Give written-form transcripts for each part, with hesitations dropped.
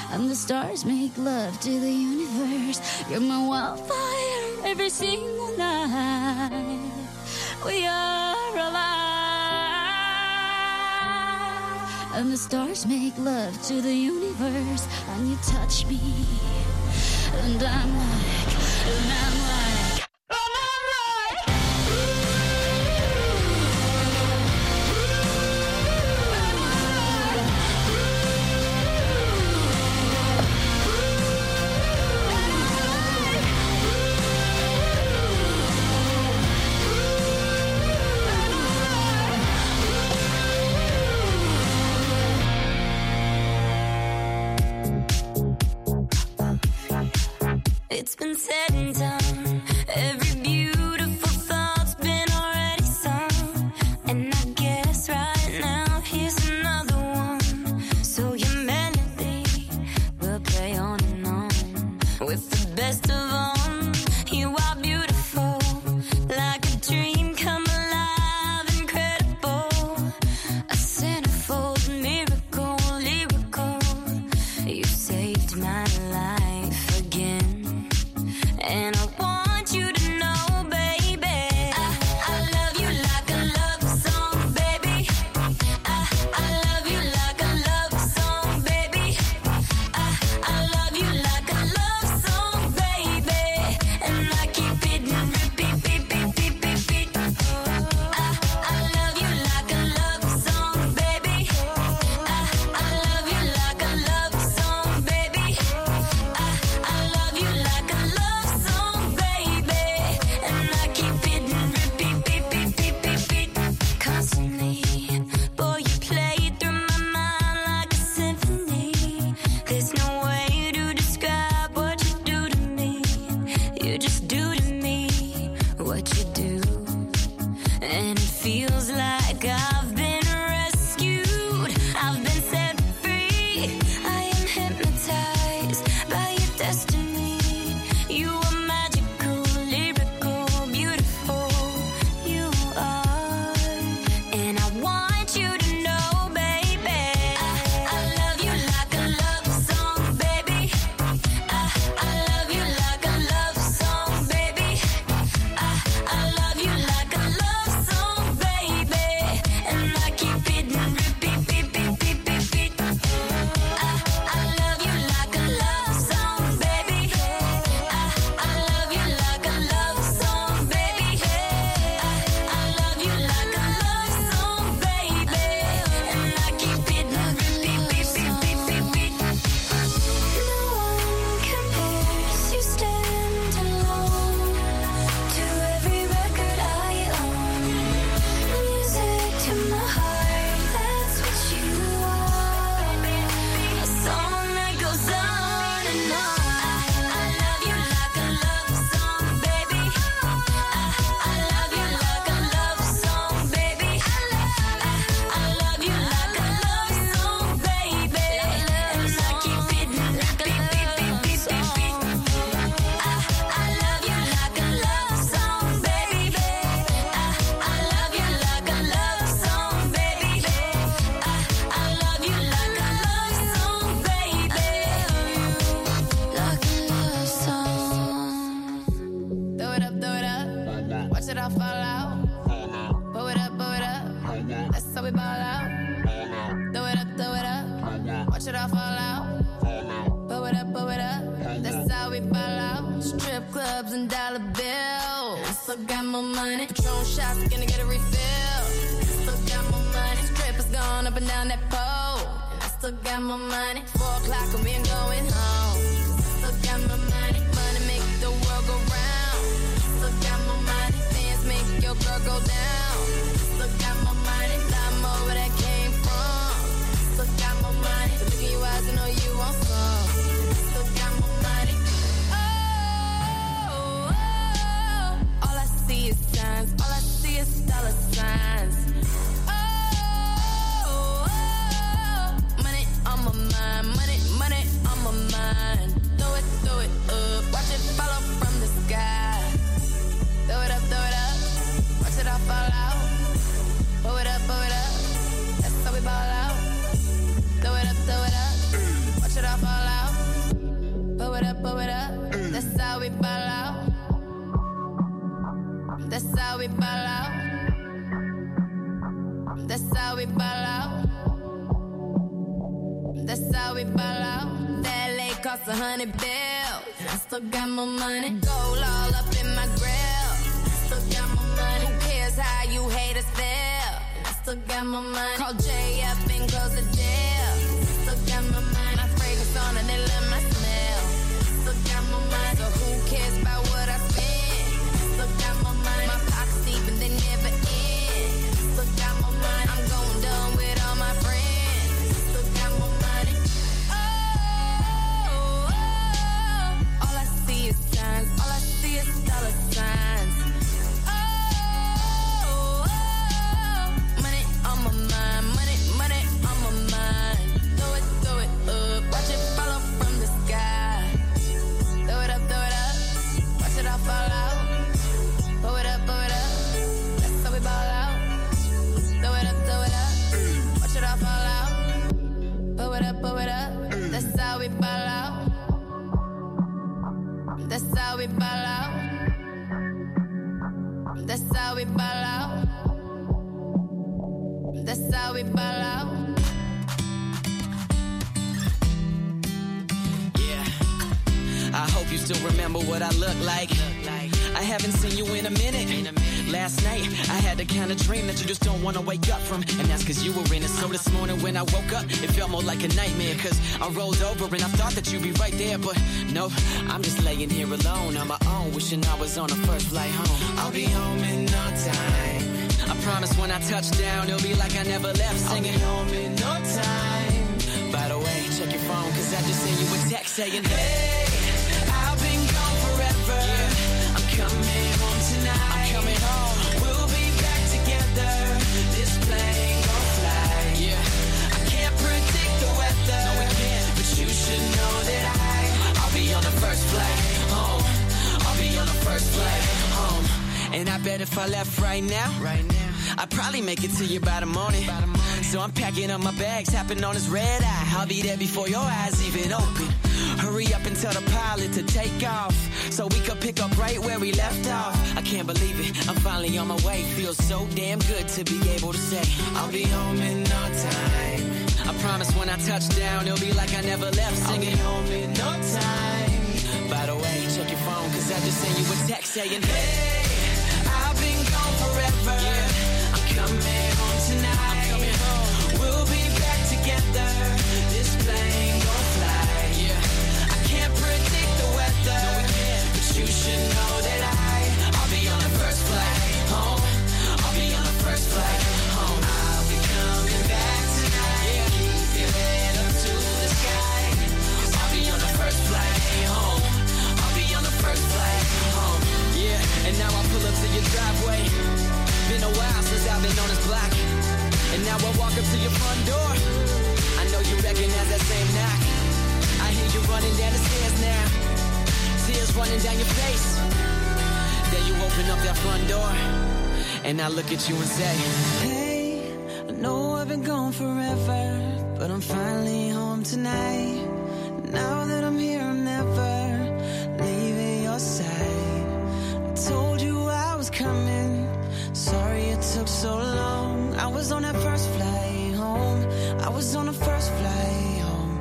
and the stars make love to the universe. You're my wildfire every single night. We are alive, and the stars make love to the universe, and you touch me, and I'm like, it's been said and done. Every beautiful thought's been already sung. And I guess right now here's another one. So your melody will play on and on. With the best of them, you are beautiful. Like a dream come alive, incredible. A centerfold miracle, lyrical. You saved my life again. And I want you to know, baby, I love you like a love song, baby. I love you like a love song, baby. I love you like a love song, baby. And I keep it in repeat, beat, beat, beat, beat, beat. I love you like a love song, baby. I love you like a love song, baby. I love you like a love song, baby. And I keep it in repeat, beat, beat, beat, beat, beat. Constantly, boy, you play through my mind like a symphony. There's no way to describe what you do to me. You just do to me what you do. And it feels like I've been rescued. I've been set free. I am hypnotized by your destiny. You are magical, lyrical, beautiful. You are. And I want you to know, baby, I love you like a love song, baby. I love you like a love song, baby. I love you like a love song, baby. And I keep it in repeat, beat, beat, beat, beat, beat. I love you like a love song, baby. I love you like a love song, baby. I love you like a love song, baby. And I keep it in repeat, beat, beat, beat, beat, beat. No one compares, you stand alone to every record I own. Music to my heart, that's what you are. A song that goes on and on. I love you like a love song, baby. I love you like a love song, baby. I love you like a love song, baby. And I keep it in repeat, beat, beat, beat, beat, beat. I love you like a love song, baby. I love you like a love song, baby. I love you like a love song, baby. Like a love song. Throw it up, watch it all fall out. Blow it up, that's how we ball out. Throw it up, watch it all fall out. Blow it up, that's how we ball out. Strip clubs and dollar bills. Still got more money. Patron shots, gonna get a refill. Still got more money. Strippers going up and down that pole. And I still got more money. 4 o'clock and we ain't going home. Still got more money. Money make the world go round. Still got more money. Fans make your girl go down. Still got more money. Lot more where that came from. Still got more money. Look in your eyes, I know you want some. Still got more money. Oh, all I see is signs. All I see is dollar signs. Oh, money on my mind. Money it up, blow it up. That's how we ball out. That's how we ball out. That's how we ball out. That's how we ball out. That LA cost $100 bills. I still got my money. Gold all up in my grill. Still got my money. Who cares how you haters feel? I still got my money. Call Jay up and close the deal. Still got my money. My fragrance on and they love my smell. Still got my money. So who cares about what I spend? Still got my money. My pockets deep and they never end. Still got my money. I'm going dumb with all my friends. Still got my money. Oh, all I see is signs. All I see is dollar signs. Money on my mind. Money on my mind. Throw it up. Watch it follow from the sky. Throw it up. Watch it all fall out. Blow it up. That's how we ball out. Throw it up. Watch it all fall out. Blow it up. That's how we ball out. That's how we ball out. That's how we ball out. That's how we ball out. Yeah, I hope you still remember what I look like. I haven't seen you in a minute. Last night, I had the kind of dream that you just don't want to wake up from. And that's cause you were in it. So this morning when I woke up, it felt more like a nightmare. Cause I rolled over and I thought that you'd be right there. But no, I'm just laying here alone on my own, wishing I was on the first flight home. I'll be home in no time. I promise when I touch down, it'll be like I never left singing. I'll be home in no time. By the way, check your phone, cause I just sent you a text saying, hey, I've been gone forever. Yeah, I'm coming home tonight. I'm coming home. We'll be back together. This plane gon' fly. Yeah, I can't predict the weather. No, we can't. But you should know that I'll be on the first flight home. I'll be on the first flight home. And I bet if I left right now, I'd probably make it to you by the morning. So I'm packing up my bags, tapping on this red eye. I'll be there before your eyes even open. Hurry up and tell the pilot to take off, so we could pick up right where we left off. I can't believe it, I'm finally on my way. Feels so damn good to be able to say I'll be home in no time. I promise when I touch down, it'll be like I never left singing. I'll be home in no time. By the way, check your phone, cause I just sent you a text saying, hey, I've been gone forever. Yeah, I'm coming home tonight. I'm coming home. We'll be back together. This plane gon' fly. Yeah, I can't predict the weather. No, we can't. But you should know that I'll be on the first flight home. I'll be on the first flight home. I'll be coming back tonight. Yeah, keep your head up to the sky. Cause I'll be on the first flight home. I'll be on the first flight home. Yeah, and now I pull up to your driveway. Been a while since I've been on this block. And now I walk up to your front door. I know you recognize that same knock. I hear you running down the stairs now. Tears running down your face. Then you open up that front door. And I look at you and say, hey, I know I've been gone forever, but I'm finally home tonight. Now that I'm here, I'm never leaving your side. I told you I was coming. Sorry it took so long. I was on that first flight home. I was on the first flight home.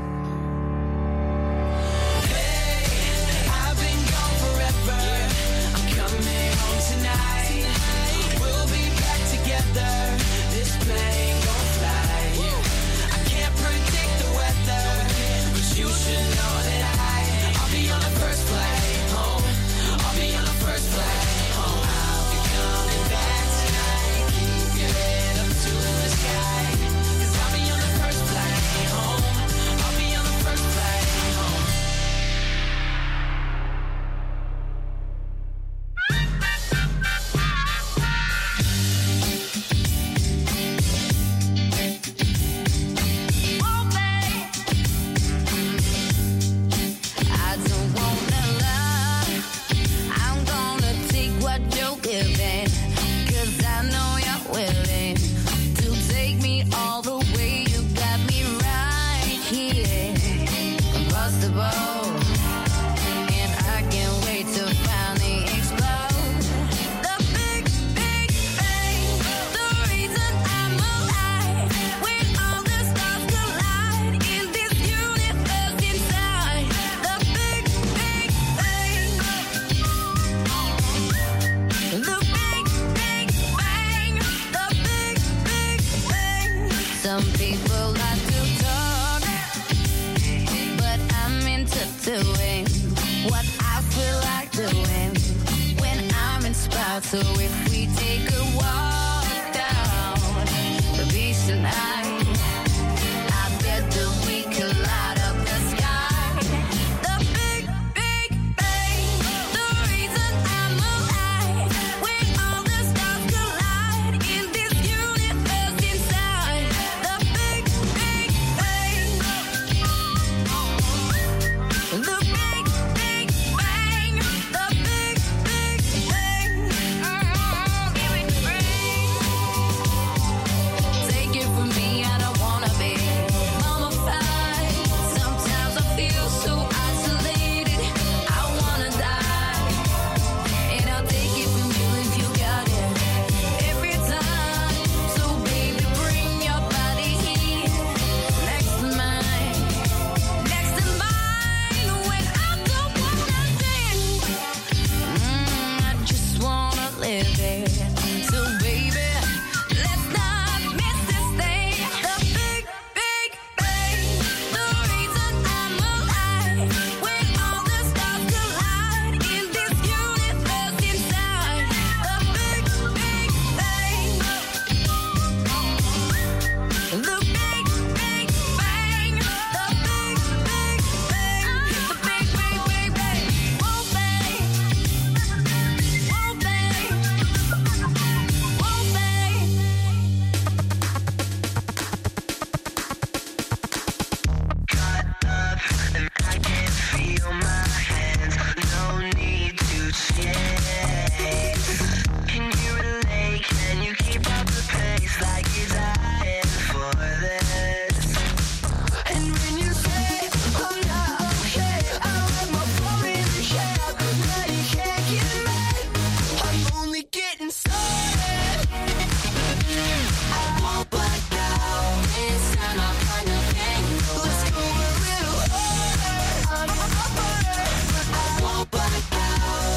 Hey, I've been gone forever. Yeah, I'm coming home tonight. We'll be back together. This plane gon' fly. Yeah, I can't predict the weather. No, we can't. But you should know that I'll be on the first flight home. I'll be on the first flight home. I'll be coming back tonight. Keep your head up to the sky. Cause I'll be on the first flight home. I'll be on the first flight home. Oh, babe, I don't wanna lie. I'm gonna take what you're giving, cause I know you're willing to take me all the way. You got me right here, impossible. what I feel like doing when I'm inspired. So if we take a walk down the beach tonight, I bet that we could light up the sky. The big, big bang, the reason I'm alive. When all the stars collide in this universe inside. The big, big bang. The big, big bang. The big, big bang. Give it free. Take it from me, I don't wanna be mummified. Sometimes I feel so isolated, I wanna die. And I'll take it from you if you got it every time. So baby, bring your body here next to mine, next to mine. When I don't wanna think, I just wanna live it. So baby, let's not miss this thing. The big, big bang, the reason I'm alive. When all the stars collide in this universe inside. The big, big bang. The big, big bang. The big, big bang. The big, big, big bang. Whoa, bang. Whoa, bang. Whoa, bang. And I can feel my hands, no need to chase. Can you relate? Can you keep up the pace like you're dying for this? And when you say I'm not okay, I let my phone in the shade. Now you can't get mad, I'm only getting started. I won't back down, this time I'm kind of angry. Let's go a little harder. I won't back down.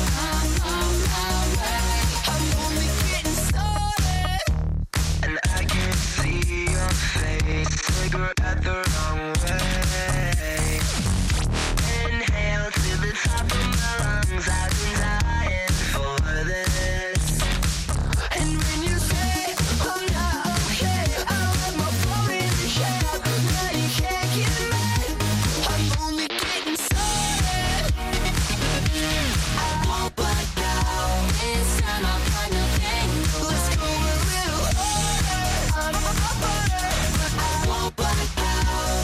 I'm only getting started. And I can see your face, cigarette the wrong way. Inhale to the top of my lungs, I've been dying for this. And when you say I'm not okay, I let my phone in the shade. Now you can't get mad, I'm only getting started. I won't back down, this time I'm kind of angry. Let's go a little harder. I won't back down.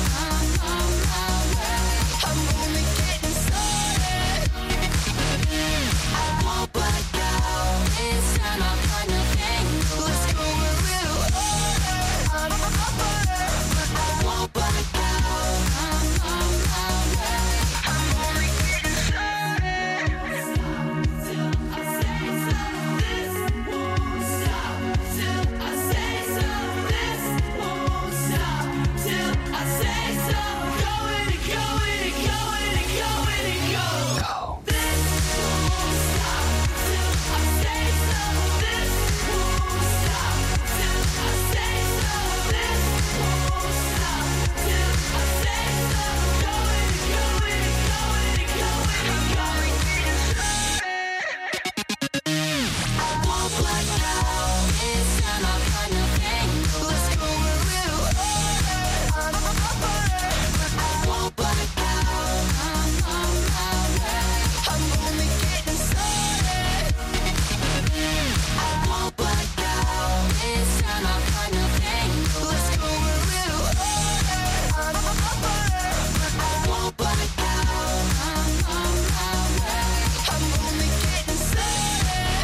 I'm only getting started. I won't back down, this time I'm kind of angry. Let's go a little harder. I won't back down. I'm only getting started. Till I say so, this won't stop. Till I say so, this won't stop. Till I say so, going and going and going and going and go. This won't stop. Till I say so, this won't stop. Till I say so, this won't stop. Till I say so, going and going and going and going and going. I won't back down, this time I'm kind of angry. Let's go a little harder. I won't back down. I'm only getting started. I won't back down, this time I'm kind of angry. Let's go a little harder. I won't back down. I'm only getting started.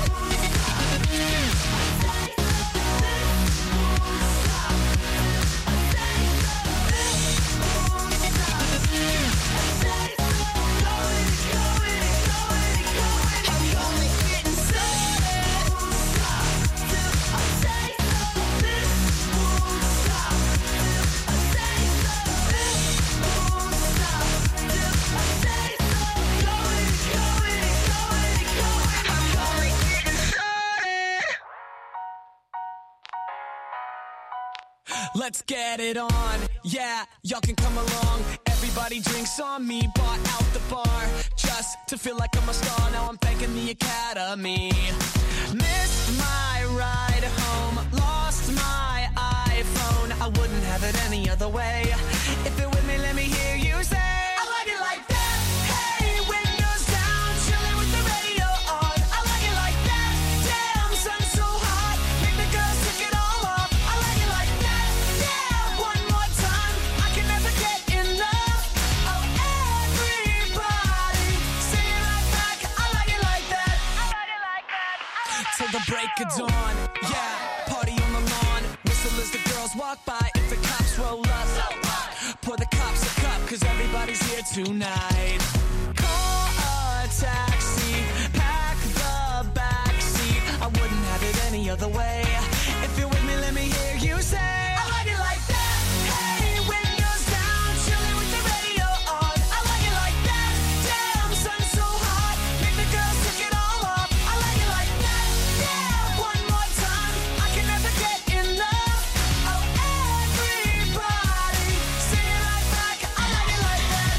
Let's get it on, yeah, y'all can come along. Everybody drinks on me, bought out the bar. just to feel like I'm a star. Now I'm thanking the Academy. Missed my ride home, lost my iPhone. I wouldn't have it any other way. If you're with me, let me hear you say, I like it like that. Hey, windows down, chilling with the radio on. I like it like that. Damn, sun's so hot, make the girls take it all off. I like it like that. Yeah, one more time, I can never get enough. Oh, everybody, sing it right back. I like it like that. I like it like that. Till the break of dawn, yeah, party on the lawn. Whistle as the girls walk by. If the cops roll up, pour the cops a cup, cause everybody's here tonight. Call a taxi, pack the backseat. I wouldn't have it any other way. If you're with me, let me hear you say, I like it like that. Hey, windows down, chilling with the radio on. I like it like that. Damn, sun's so hot, make the girls take it all off. I like it like that. Yeah, one more time, I can never get enough. Oh, everybody, sing it right back. I like it like that.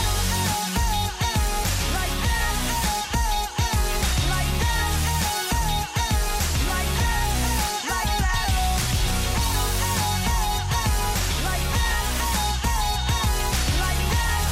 Like that. Like that. Like that. Like that. Like that. Like that.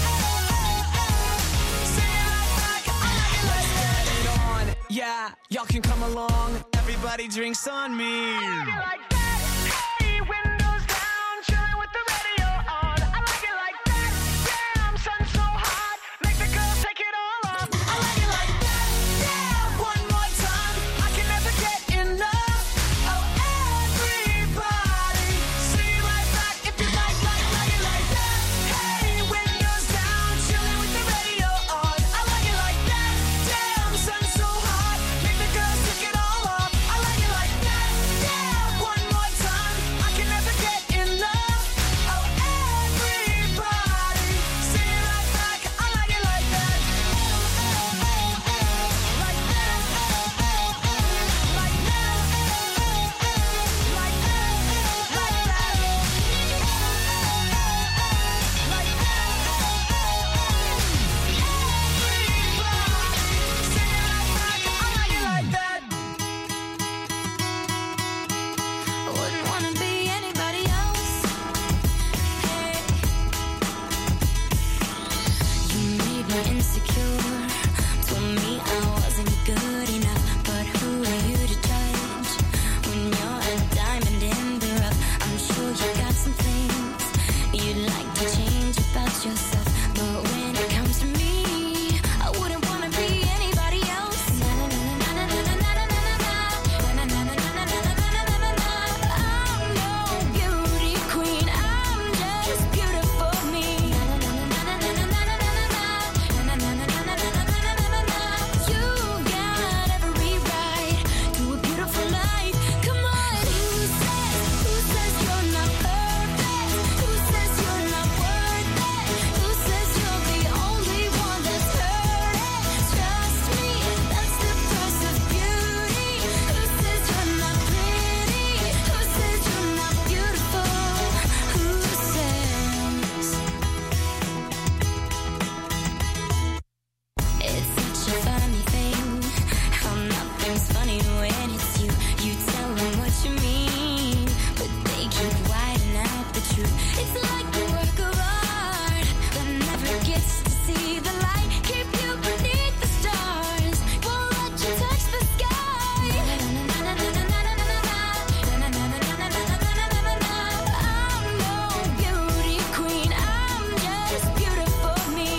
Sing it right back. I like it like that. Let's get it on. Yeah, y'all can come along. Everybody drinks on me. I like it like that. Hey, windows down, chilling with the radio on. I like it like that. Damn, sun's so hot, make the girls take it all off. I like it like that. Yeah, one more time, I can never get enough. Oh, everybody, sing it right back if you like it like that. Hey, windows down, chilling with the radio on. I like it like that. Damn, sun's so hot, make the girls take it all off. I like it like that. Yeah, one more time, I can never get enough. Oh, everybody, sing it right back. I like it like that. Like that. Like that. Like that. Like that. Like that. Everybody, sing it right back. I like it like that. I wouldn't wanna be anybody else. Hey, you made me insecure. Told me I wasn't good enough, but who are you to judge? When you're a diamond in the rough, I'm sure you got some things you'd like to change about yourself. But when it comes to me, I wouldn't wanna be anybody else. Na na na na na na na na na na. Na na na na na na na na na. I'm no beauty queen, I'm just beautiful me. Na na na na na na na na na na. Na na na na na na na na na na. You got every right to a beautiful life. Come on, who says you're not perfect? Who says you're not worth it? Who says you're the only one that's hurting? Trust me, that's the price of beauty. Who says you're not pretty? Who says you're not beautiful? Who says? It's such a funny thing how nothing's funny when it's you. You tell them what you mean, but they keep whiting out the truth. It's like a work of art that never gets to see the light. Keep you beneath the stars, won't let you touch the sky. I'm no beauty queen, I'm just beautiful me.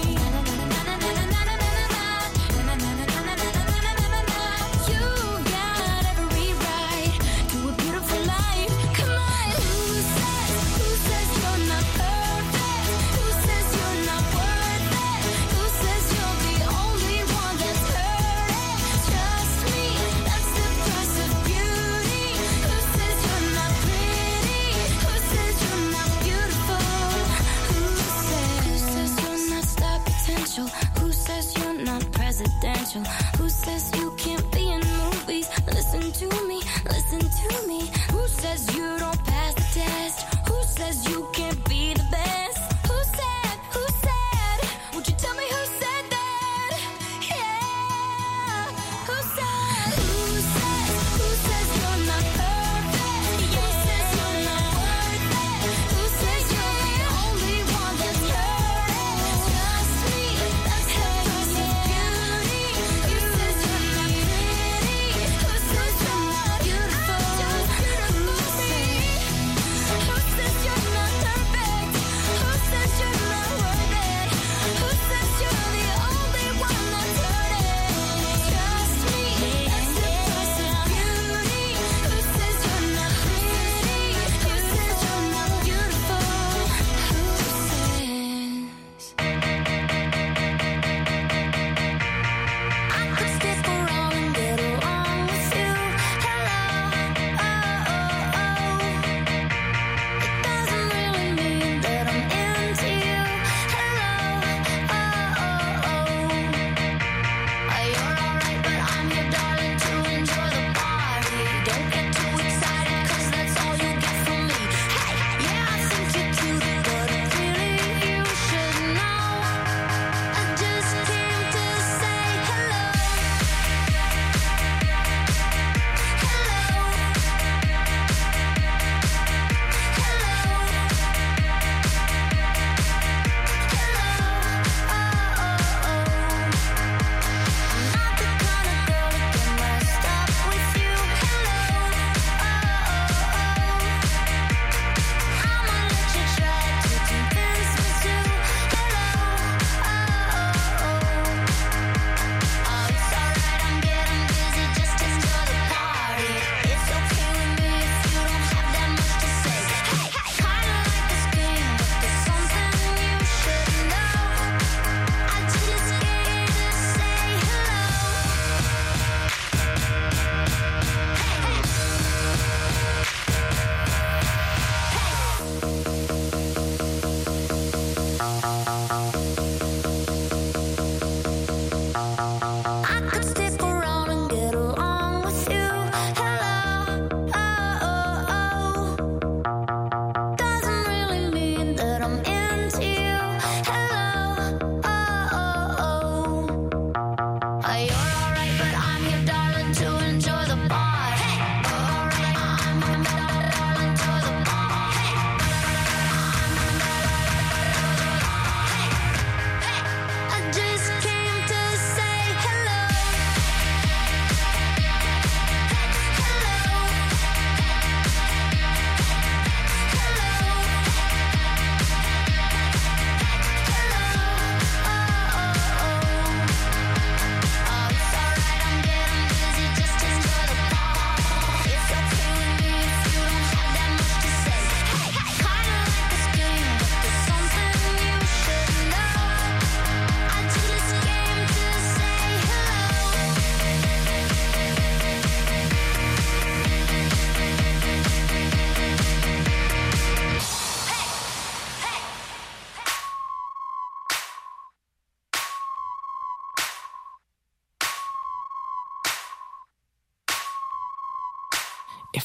You got every right to a beautiful life. Come on, who says you're not perfect? Who says you're not worth it? Who says you're the only one that's hurting? Trust me, that's the price of beauty. Who says you're not pretty? Who says you're not beautiful? Who says you're not star potential? Who says you're not presidential? Who says you can't be in movies? Listen to me, listen to me. Who says you don't pass the test? Who says you can't be the best? Who said? Would you tell me who said that?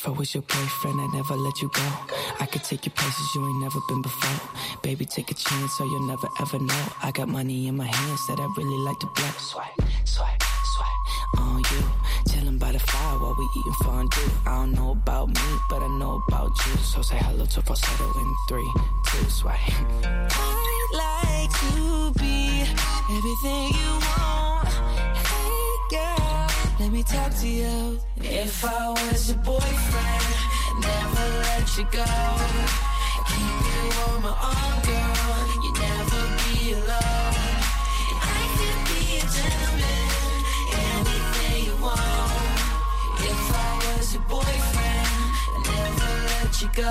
If I was your boyfriend, I'd never let you go. I could take you places you ain't never been before. Baby, take a chance so you'll never ever know. I got money in my hands that I really like to blow. Swipe, swipe, swipe on you. Chillin' by the fire while we eating fondue. I don't know about me, but I know about you. So say hello to falsetto in 3, 2, swipe. I'd like to be everything you want. Hey girl, let me talk to you. If I was your boyfriend, I'd never let you go. Keep you on my arm, girl. You'd never be alone. I could be a gentleman, anything you want. If I was your boyfriend, I'd never let you go.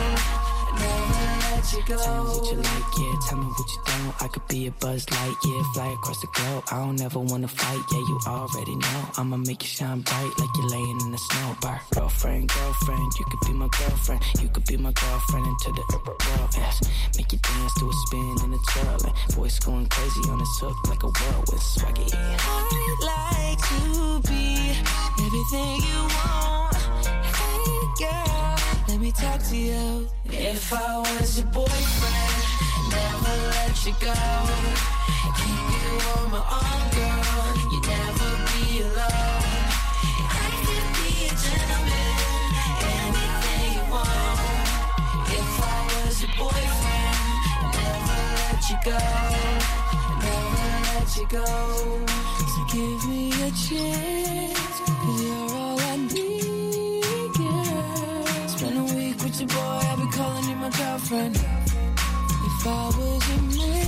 Never let you go. Tell me what you like, yeah, tell me what you don't. I could be a Buzz Light, yeah, fly across the globe. I don't ever wanna fight, yeah, you already know. I'ma make you shine bright like you're laying in the snow. Bar. Girlfriend, girlfriend, you could be my girlfriend. You could be my girlfriend into the world, yes. Make you dance to a spin and a twirl. And voice going crazy on this hook like a whirlwind swaggy. I'd like to be everything you want. Hey girl, let me talk to you. If I was your boyfriend, never let you go. Keep you on my arm, girl. You'd never be alone. I could be a gentleman, anything you want. If I was your boyfriend, never let you go. Never let you go. So give me a chance, 'cause you're all I need, girl. Spend a week with your boy, I'll be calling you my girlfriend. If I was your man,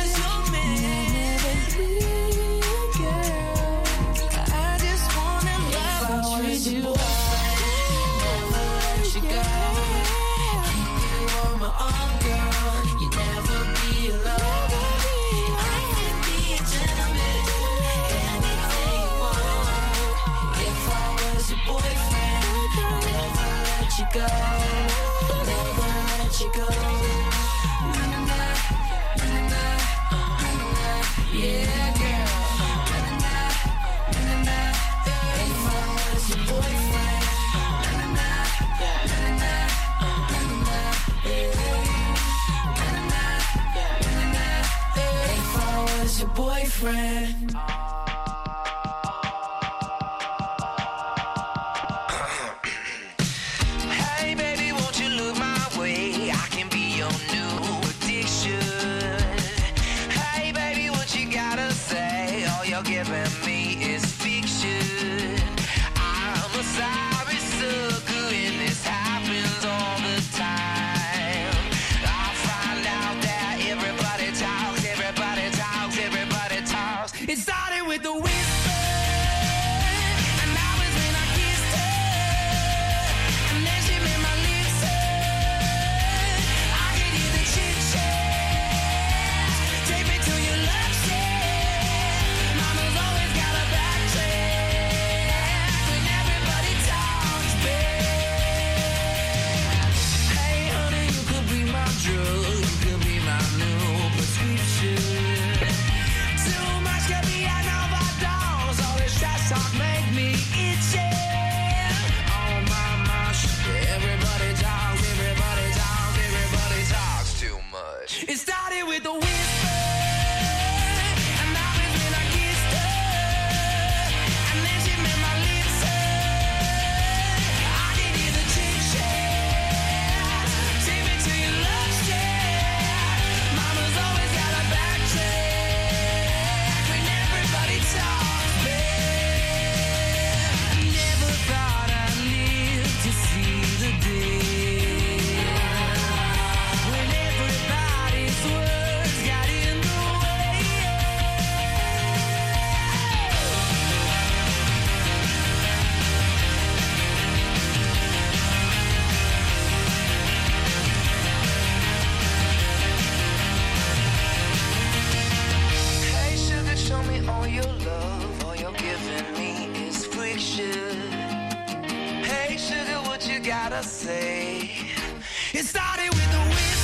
I'd never leave, girl. I just wanna love and treat you right. Never let you go. Keep you on my arm, girl. You'd never be alone. I could be a gentleman, anything you want. If I was your boyfriend, I'd never let you go. Never let you go. Yeah, girl. If I was your boyfriend, if I was your boyfriend. Hey baby, won't you look my way? I can be your new addiction. Hey baby, what you gotta say? All you're giving me is fiction. I'm a sorry sucker and this happens all the time. I find out that everybody talks, everybody talks, everybody talks. It started with the whisper, and now it's when I kissed her, and then she made my lips hurt. I could hear the chit-chat, take me to your love shack. Mama's always got a backtrack when everybody talks back. Hey honey, you could be my drug, you could be my new prescription. Too much could be an overdose, all this trash talk make me itchy. Oh my gosh, everybody talks, everybody talks, everybody talks too much. It started with the whisper, and now it's when I kissed her, and then she made my lips hurt. I can hear the chit-chat, take me to your love shack. Mama's always got a backtrack when everybody talks back. Never thought I'd live to see the day when everybody's words got in the way. Hey sugar, show me all your love. All you're giving me is friction. Hey sugar, what you gotta say? It started with a whisper.